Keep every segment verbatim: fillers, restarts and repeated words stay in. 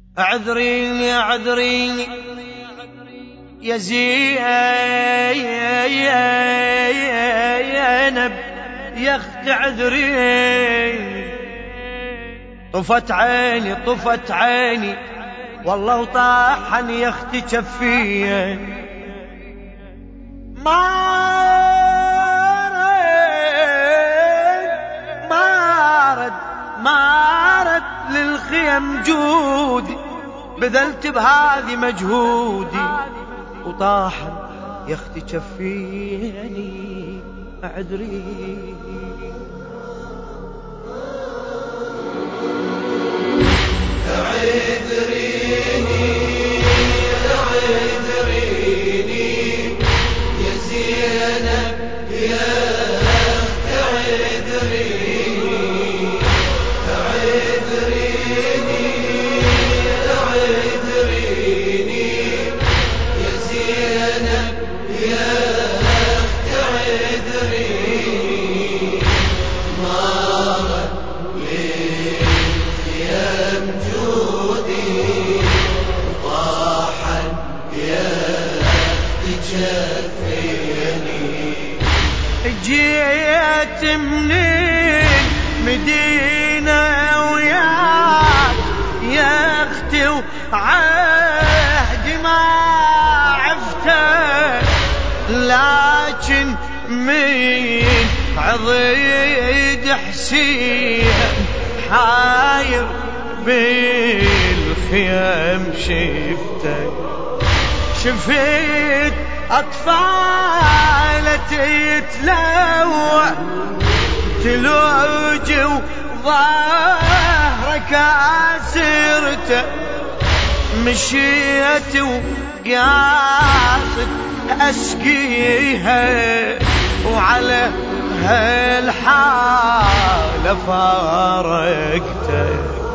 اعذريني اعذريني يا زينب يا اخت اعذريني، طفت عيني طفت عيني والله وطاحن يا اختي جفيا، ما رد ما رد ما رد للخيم جودي، بذلت بهذه مجهودي وطاحن يا اختي جفيني اعذريني. اعذريني اعذريني يا زينب يا اخت اعذريني، اعذريني اعذريني يا زينب يا اخت اعذريني، مارت للخيام جودي وطاحن يا اخت جفيني. جيت من المدينة وياك يا اختي وعهدي ما عفته، لكن من عضيد حسين حاير بالخيام شفته، شفت أطفال تتلوى تلوج وظهرك عسرته، مشيت وقاصد أسقيها وعلى هالحالة فارقته،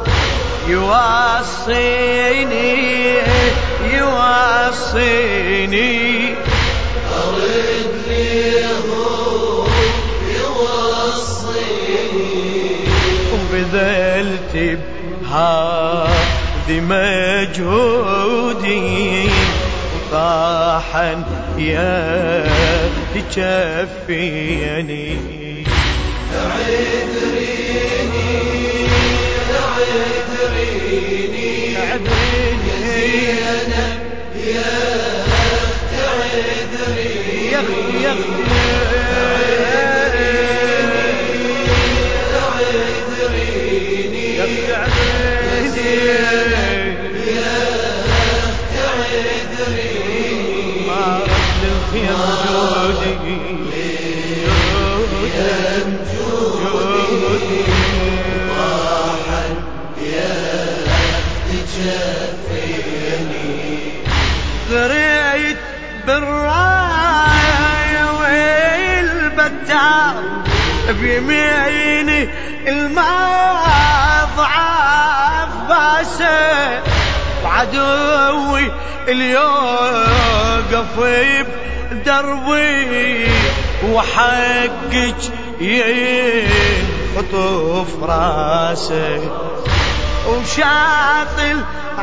يوصيني يوصيني أرد ليهم يوصيني، وبذلت بهذه مجهودي وطاحن يا تكفيني. اعذريني اعذريني يا زينب يا اخت اعذريني، يا اختي يا اختي اعذريني يا زينب يا اخت اعذريني، ما رد للخيام جودي الخيام جودي طاحن يا اخت جفيني. غريت بالراية والبتار بيميني الماء ضعاف باسه، وعدوي اليوقف بدربي وحقك ينخطف راسه، وشاطل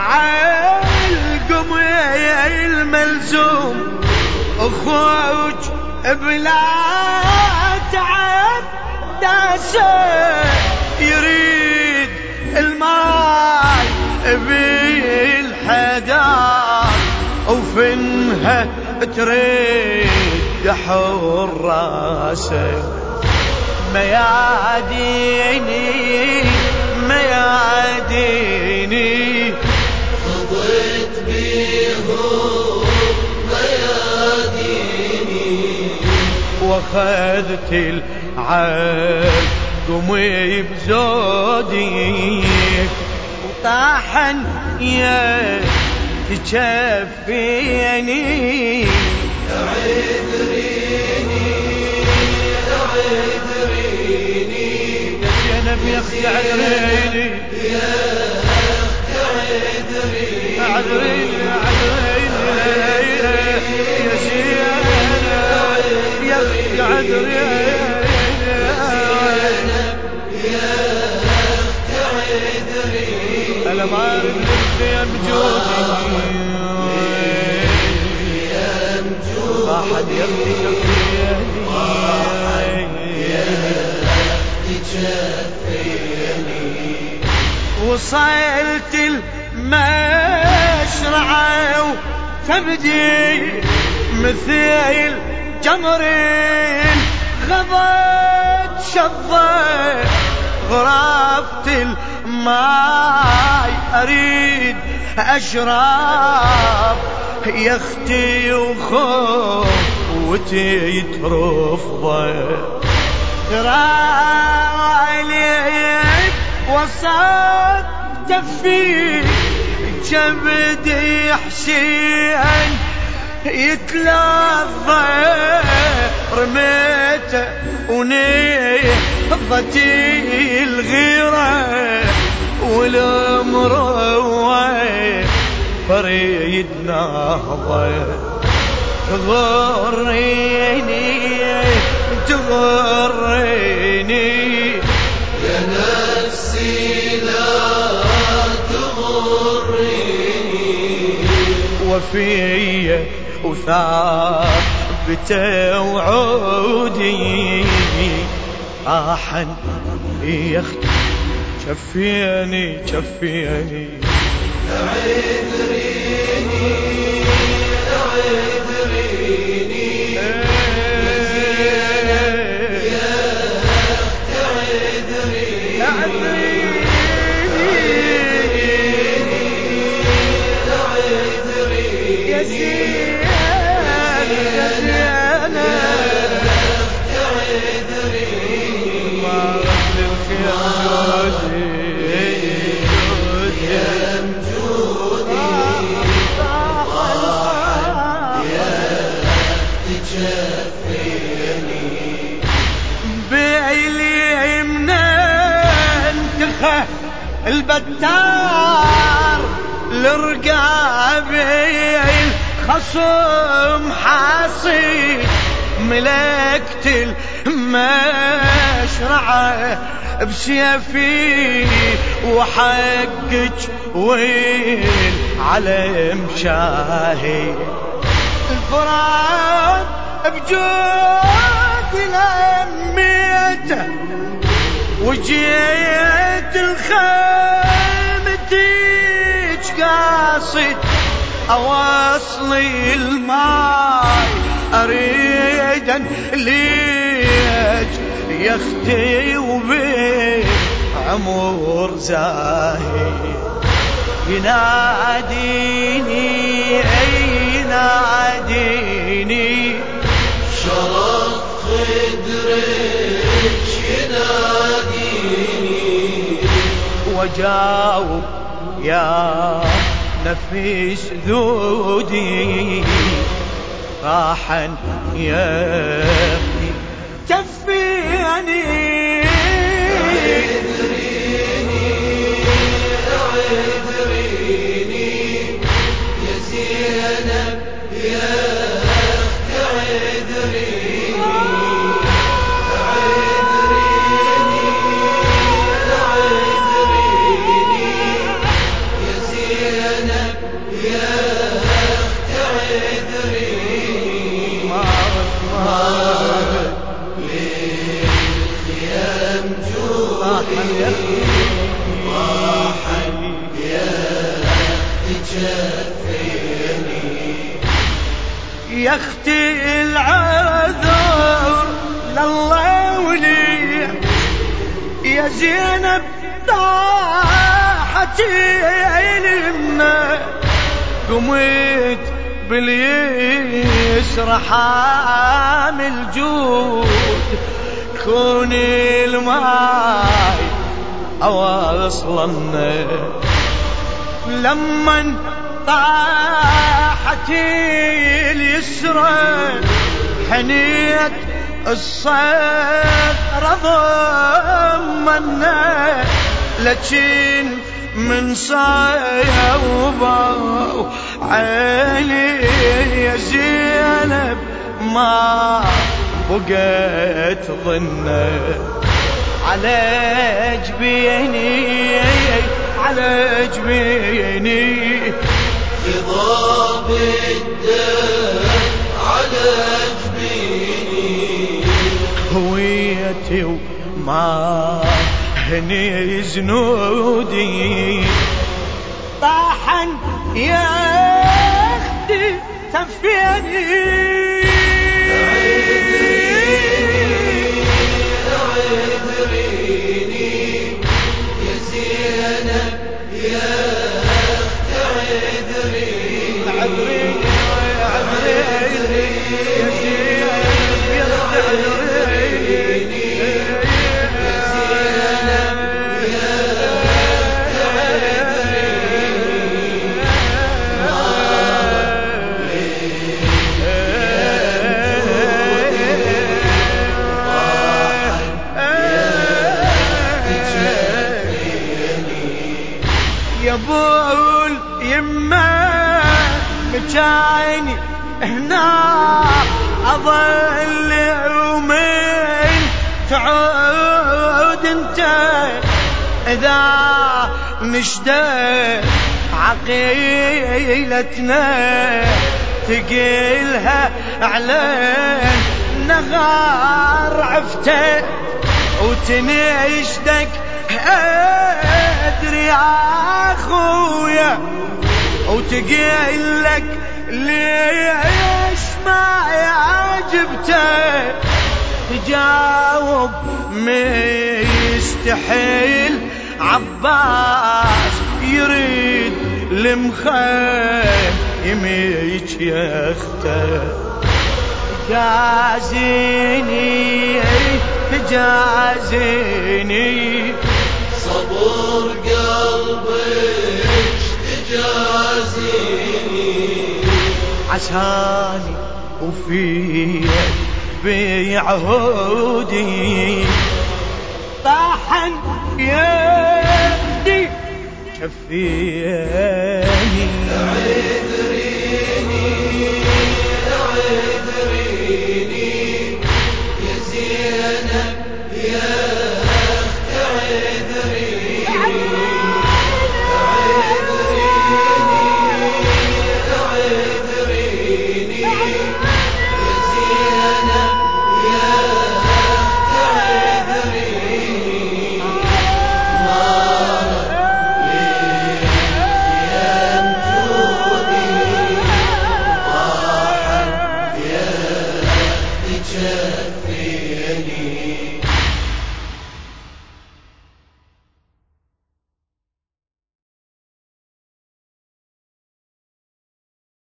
عالقم الملزوم اخوك بلا تعب داسه، يريد الماي بالحدار وفنها تريد حراسه، مياديني مياديني خضت بيهم مياديني، واخذت العقم بزودي وطاحن يا تكفيني. اعذريني اعذريني يا زينب يا اختي اعذريني يا اخت اعذريني، اعذريني اعذريني يا زينب يا اختي اعذريني يا اخت اعذريني أنا ما أدري يا مجودي ما حد يبدي شفيني وصلت المشرعة وتبدي مثل جمرين غضت شظة غرفت الماي أريد أشرب يا اختي وخوتي ترفضه ترايلي وسط جفي جبدي حسين يتلظى رميته ونهضتي الغيرة والمروة فريد نهضة تغريني تغريني يا نفسي لا تغريني وفي وثابته وعودي راحن يا اختي شفيني شفيني اعذريني اعذريني يا زينب يا اخت اعذريني اعذريني يا زينب يا زينب اعذريني ما رحت بيلي من انتخى البتار لرقابي الخصم حاصي ملكت المشرعة بسيفي وحقك ويل على مشاهي الفرات بجود لميته وجيت الخيمتيج قاصد أواصل الماي أريدا ليج يا اختي وبي عمر زاهي يناديني يناديني شرق خدرك يناديني وجاوب يا نفيس ذودي راحا يا ابني كفيني اعذريني اعذريني يا زينب يا اخت اعذريني اعذريني اعذريني يا زينب يا اخت اعذريني مارت مارت للخيام جودي راحا يا راحا يا تجفيني يا اختي العذر لله ولي يا زينب طاحتي علمنا قمت باليسرى حامل جود كوني الماي أواصلنا لمن طاحتي اليسرى حنيت الصدر ضمنا لكن من صيوبة عيني يا زينب ما بقيت ظنه على جبيني على جبيني خضاب الدم على جبيني هويتي وما هني زنودي طاحن يا اختي تفيني يبول يما مجاني هنا اظل يومين تعود انت اذا نشدت عقيلتنا تقيلها علينا نغار عفته وتنشدك ادري يا اخويا وتقيلك ليش ما يعجبته تجاوب مستحيل عباس يريد المخيم يميج يا اخته تجازيني تجازيني صبر قلبك تجازيني عساني وفي بعهودي طاحن يدي كفيني عذريني